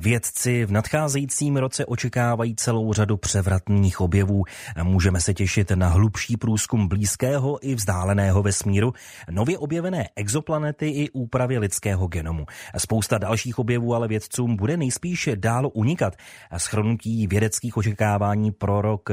Vědci v nadcházejícím roce očekávají celou řadu převratných objevů. Můžeme se těšit na hlubší průzkum blízkého i vzdáleného vesmíru, nově objevené exoplanety i úpravy lidského genomu. Spousta dalších objevů ale vědcům bude nejspíše dál unikat. Shrnutí vědeckých očekávání pro rok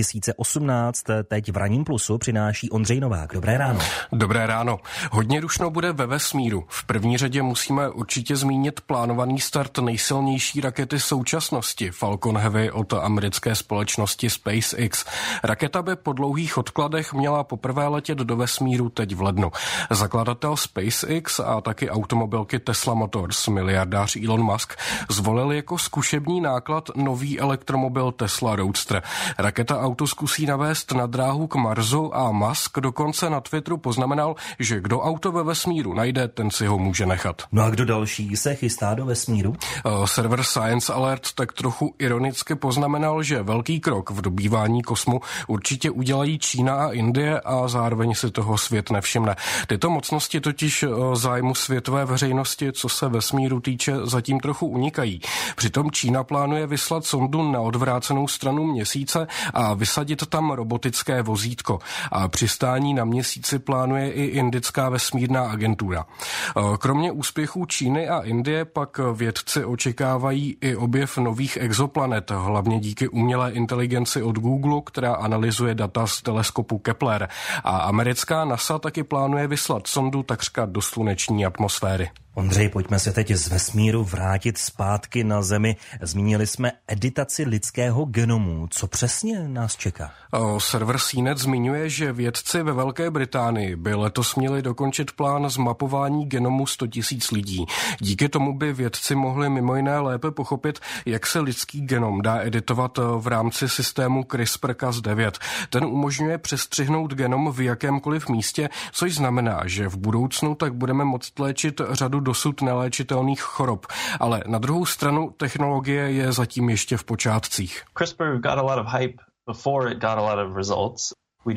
2018 teď v Ranním plusu přináší Ondřej Novák. Dobré ráno. Dobré ráno. Hodně rušno bude ve vesmíru. V první řadě musíme určitě zmínit plánovaný start nejsilnější rakety současnosti Falcon Heavy od americké společnosti SpaceX. Raketa by po dlouhých odkladech měla poprvé letět do vesmíru teď v lednu. Zakladatel SpaceX a taky automobilky Tesla Motors, miliardář Elon Musk, zvolil jako zkušební náklad nový elektromobil Tesla Roadster. Raketa auto zkusí navést na dráhu k Marsu a Musk dokonce na Twitteru poznamenal, že kdo auto ve vesmíru najde, ten si ho může nechat. No a kdo další se chystá do vesmíru? Server Science Alert tak trochu ironicky poznamenal, že velký krok v dobývání kosmu určitě udělají Čína a Indie a zároveň si toho svět nevšimne. Tyto mocnosti totiž zájmu světové veřejnosti, co se vesmíru týče, zatím trochu unikají. Přitom Čína plánuje vyslat sondu na odvrácenou stranu Měsíce a vysadit tam robotické vozítko. A přistání na Měsíci plánuje i indická vesmírná agentura. Kromě úspěchů Číny a Indie pak vědci očekávají i objev nových exoplanet, hlavně díky umělé inteligenci od Google, která analyzuje data z teleskopu Kepler. A americká NASA taky plánuje vyslat sondu takřka do sluneční atmosféry. Ondřej, pojďme se teď z vesmíru vrátit zpátky na Zemi. Zmínili jsme editaci lidského genomu. Co přesně nás čeká? Server CNET zmiňuje, že vědci ve Velké Británii by letos měli dokončit plán zmapování genomu 100 000 lidí. Díky tomu by vědci mohli mimo jiné lépe pochopit, jak se lidský genom dá editovat v rámci systému CRISPR-Cas9. Ten umožňuje přestřihnout genom v jakémkoliv místě, což znamená, že v budoucnu tak budeme moct léčit řadu dosud neléčitelných chorob. Ale na druhou stranu technologie je zatím ještě v počátcích. CRISPR got a lot of hype before it got a lot of results.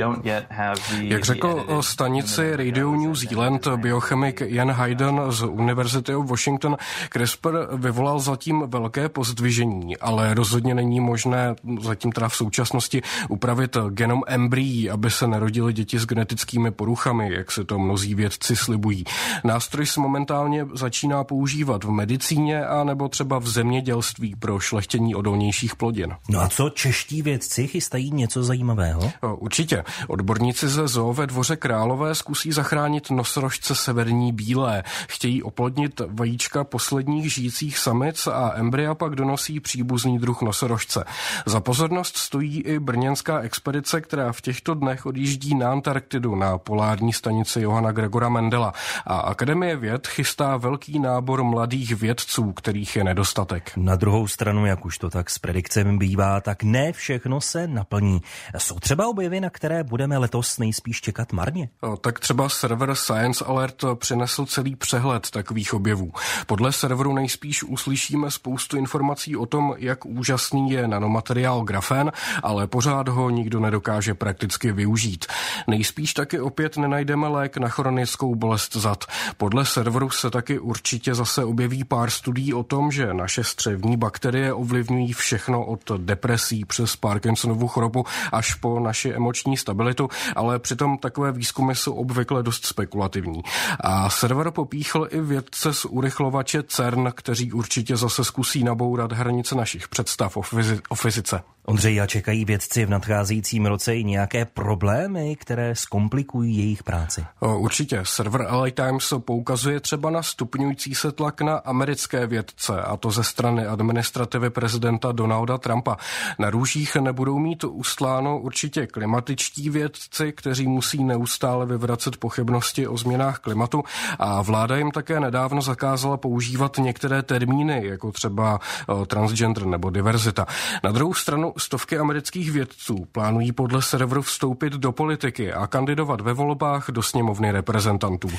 Jak řekl stanici Radio New Zealand biochemik Ian Hayden z University of Washington, CRISPR vyvolal zatím velké pozdvižení, ale rozhodně není možné zatím teda v současnosti upravit genom embryí, aby se narodily děti s genetickými poruchami, jak se to mnozí vědci slibují. Nástroj se momentálně začíná používat v medicíně a nebo třeba v zemědělství pro šlechtění odolnějších plodin. No a co čeští vědci chystají něco zajímavého? Určitě. Odborníci ze zoo ve Dvoře Králové zkusí zachránit nosorožce severní bílé. Chtějí oplodnit vajíčka posledních žijících samic a embrya pak donosí příbuzný druh nosorožce. Za pozornost stojí i brněnská expedice, která v těchto dnech odjíždí na Antarktidu na polární stanici Johana Gregora Mendela. A Akademie věd chystá velký nábor mladých vědců, kterých je nedostatek. Na druhou stranu, jak už to tak s predikcemi bývá, tak ne všechno se naplní. Jsou třeba objevy, na které budeme letos nejspíš čekat marně? Tak třeba server Science Alert přinesl celý přehled takových objevů. Podle serveru nejspíš uslyšíme spoustu informací o tom, jak úžasný je nanomateriál grafén, ale pořád ho nikdo nedokáže prakticky využít. Nejspíš taky opět nenajdeme lék na chronickou bolest zad. Podle serveru se taky určitě zase objeví pár studií o tom, že naše střevní bakterie ovlivňují všechno od depresí přes Parkinsonovu chorobu až po naši emoční stabilitu, ale přitom takové výzkumy jsou obvykle dost spekulativní. A server popíchl i vědce z urychlovače CERN, kteří určitě zase zkusí nabourat hranice našich představ o fyzice. Ondřej, a čekají vědci v nadcházejícím roce i nějaké problémy, které zkomplikují jejich práci? Určitě. Server LA Times poukazuje třeba na stupňující se tlak na americké vědce, a to ze strany administrativy prezidenta Donalda Trumpa. Na růžích nebudou mít ustláno určitě klimatičtí vědci, kteří musí neustále vyvracet pochybnosti o změnách klimatu, a vláda jim také nedávno zakázala používat některé termíny, jako třeba transgender nebo diverzita. Na druhou stranu stovky amerických vědců plánují podle serveru vstoupit do politiky a kandidovat ve volbách do sněmovny reprezentantů.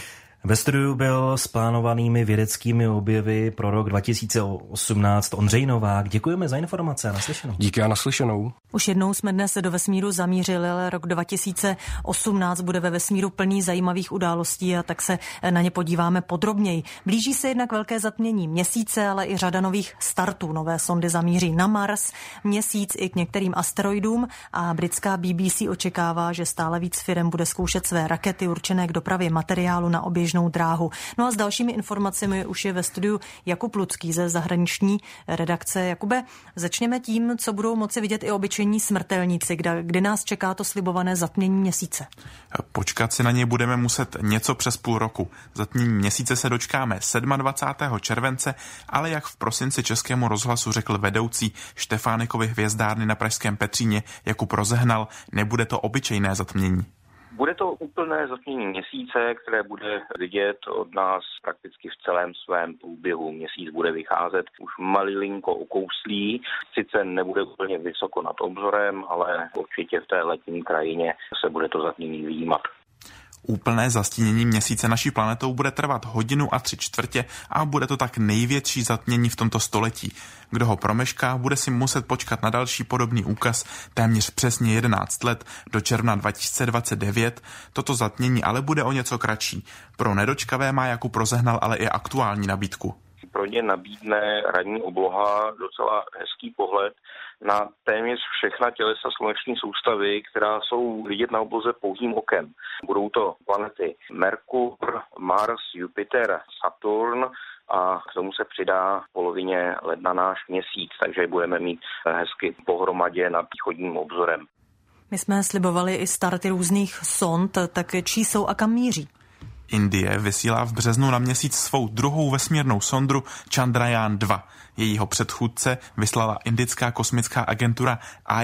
Ve studiu byl s plánovanými vědeckými objevy pro rok 2018 Ondřej Novák. Děkujeme za informace a naslyšenou. Díky a naslyšenou. Už jednou jsme dnes do vesmíru zamířili, ale rok 2018 bude ve vesmíru plný zajímavých událostí a tak se na ně podíváme podrobněji. Blíží se jednak velké zatmění Měsíce, ale i řada nových startů. Nové sondy zamíří na Mars, Měsíc i k některým asteroidům a britská BBC očekává, že stále víc firem bude zkoušet své rakety určené k dopravě materiálu na oběžnou dráhu. No a s dalšími informacemi už je ve studiu Jakub Lucký ze zahraniční redakce. Jakube, začněme tím, co budou moci vidět i obyčejní smrtelníci, kdy nás čeká to slibované zatmění Měsíce. Počkat si na něj budeme muset něco přes půl roku. Zatmění Měsíce se dočkáme 27. července, ale jak v prosinci Českému rozhlasu řekl vedoucí Štefánikovy hvězdárny na pražském Petříně Jakub Rozehnal, nebude to obyčejné zatmění. Bude to úplné zatmění Měsíce, které bude vidět od nás prakticky v celém svém průběhu. Měsíc bude vycházet už malilinko ukouslí, sice nebude úplně vysoko nad obzorem, ale určitě v té letní krajině se bude to zatmění vyjímat. Úplné zastínění Měsíce naší planetou bude trvat 1 hodinu a 3/4 a bude to tak největší zatmění v tomto století. Kdo ho promešká, bude si muset počkat na další podobný úkaz téměř přesně 11 let do června 2029. Toto zatmění ale bude o něco kratší. Pro nedočkavé má Jakub Rozehnal ale i aktuální nabídku. Pro ně nabídne ranní obloha docela hezký pohled na téměř všechna tělesa sluneční soustavy, která jsou vidět na obloze pouhým okem. Budou to planety Merkur, Mars, Jupiter, Saturn a k tomu se přidá v polovině ledna náš Měsíc, takže budeme mít hezky pohromadě nad východním obzorem. My jsme slibovali i starty různých sond, tak čí jsou a kam míří? Indie vysílá v březnu na Měsíc svou druhou vesmírnou sondu Chandrayaan-2. Jejího předchůdce vyslala indická kosmická agentura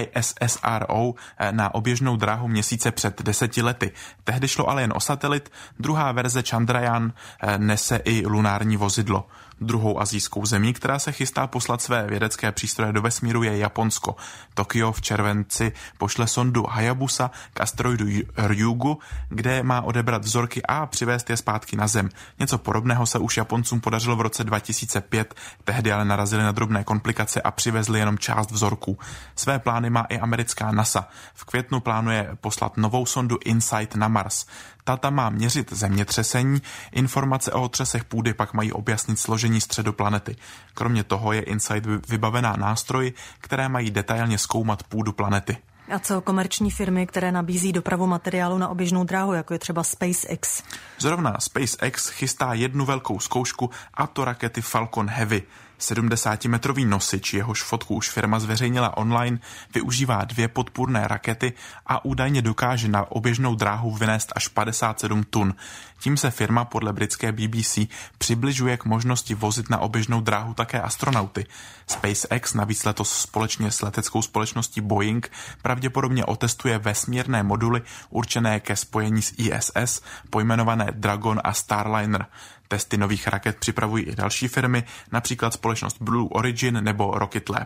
ISSRO na oběžnou dráhu Měsíce před 10 lety. Tehdy šlo ale jen o satelit, druhá verze Chandrayaan nese i lunární vozidlo. Druhou asijskou zemí, která se chystá poslat své vědecké přístroje do vesmíru, je Japonsko. Tokio v červenci pošle sondu Hayabusa k asteroidu Ryugu, kde má odebrat vzorky a přivést je zpátky na Zem. Něco podobného se už Japoncům podařilo v roce 2005, tehdy ale narazili na drobné komplikace a přivezli jenom část vzorků. Své plány má i americká NASA. V květnu plánuje poslat novou sondu InSight na Mars. Ta má měřit zemětřesení, informace o otřesech půdy pak mají objasnit složení středu planety. Kromě toho je InSight vybavená nástroji, které mají detailně zkoumat půdu planety. A co komerční firmy, které nabízí dopravu materiálu na oběžnou dráhu, jako je třeba SpaceX? Zrovna SpaceX chystá jednu velkou zkoušku, a to rakety Falcon Heavy. 70-metrový nosič, jehož fotku už firma zveřejnila online, využívá 2 podpůrné rakety a údajně dokáže na oběžnou dráhu vynést až 57 tun. Tím se firma podle britské BBC přibližuje k možnosti vozit na oběžnou dráhu také astronauty. SpaceX navíc letos společně s leteckou společností Boeing pravděpodobně otestuje vesmírné moduly určené ke spojení s ISS, pojmenované Dragon a Starliner. Testy nových raket připravují i další firmy, například společnost Blue Origin nebo Rocket Lab.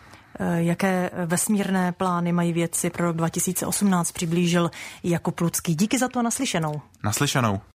Jaké vesmírné plány mají vědci pro rok 2018, přiblížil Jakub Lucký. Díky za to, naslyšenou. Naslyšenou.